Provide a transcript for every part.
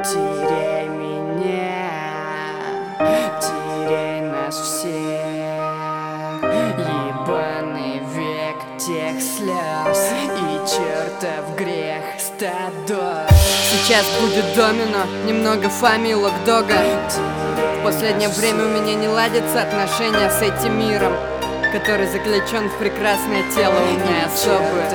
Теряй меня, теряй нас всех. Ебаный век тех слез и чертов грех стадо. Сейчас будет домино, немного фамилок дога. В последнее время у меня не ладятся отношения с этим миром, который заключен в прекрасное тело у меня особое.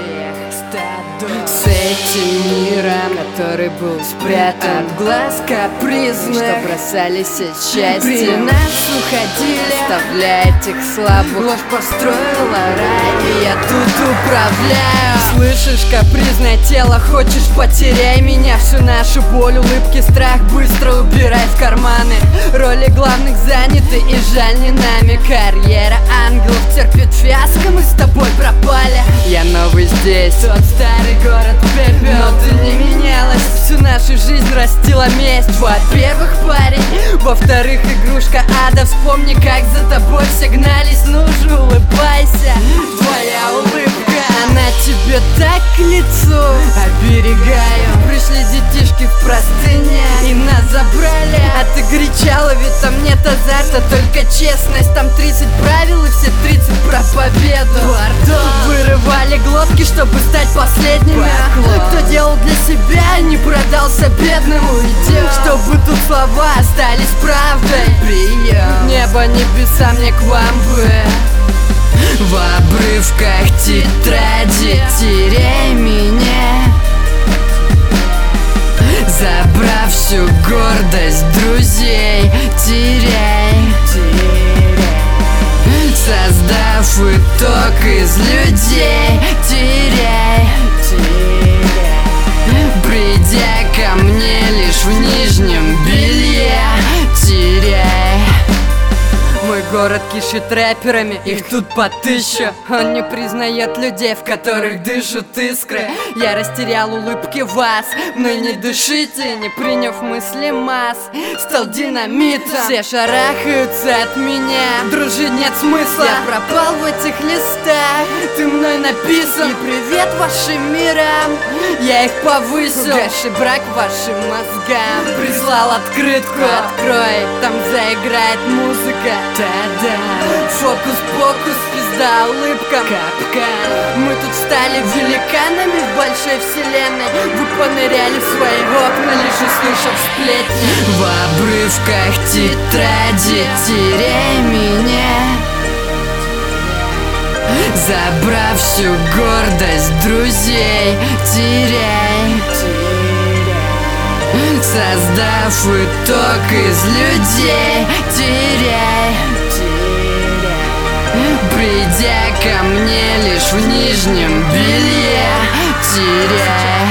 С этим миром, который был спрятан от глаз капризных, что бросались от счастья, при нас уходили, оставляя этих слабых. Ложь построила рай, и я тут управляю. Слышишь, капризное тело, хочешь потеряй меня. Всю нашу боль, улыбки, страх быстро убирай в карманы. Роли главных заняты, и жаль не нами. Карьера ангелов терпит фиаско, мы с тобой пропали. Я новый здесь, тот старый город пепел, но ты не менялась. Всю нашу жизнь растила месть. Во-первых, парень, во-вторых, игрушка ада. Вспомни, как за тобой все гнались. Ну же, улыбайся, твоя улыбка, она тебе так к лицу. Оберегаю, пришли детишки в простыне и нас забрали. А ты кричала, ведь там нет азарта, только честность. Там 30 правил и все 30 про победу. Вырывали глотки, чтобы стать последними. Кто делал для себя, не продался бедным. Уйдем, чтобы тут слова остались правдой. Прием, небо, небеса, мне к вам бы. В обрывках тетради теряй меня, забрав всю гордость друзей. Теряй, создав итог из людей. Теряй, придя ко мне лишь в нижнем белье. Теряй. Мой город кишит рэперами, их тут по 1000. Он не признает людей, в которых дышат искры. Я растерял улыбки вас, но не дышите, не приняв мысли масс. Стал динамитом, все шарахаются от меня. Дружить нет смысла, я пропал в этих листах. Ты мной написан, и привет вашим мирам. Я их повысил, гаши брак вашим мозгам. Прислал открытку, открой, там заиграет музыка. Та-да, фокус-покус, пизда улыбкам, капкан. Мы тут стали великанами в большой вселенной. Вы поныряли в свои окна, лишь услышав сплетни. В обрывках тетради теряй меня, забрав всю гордость друзей. Теряй, создав итог из людей. Теряй, придя ко мне лишь в нижнем белье. Теряй.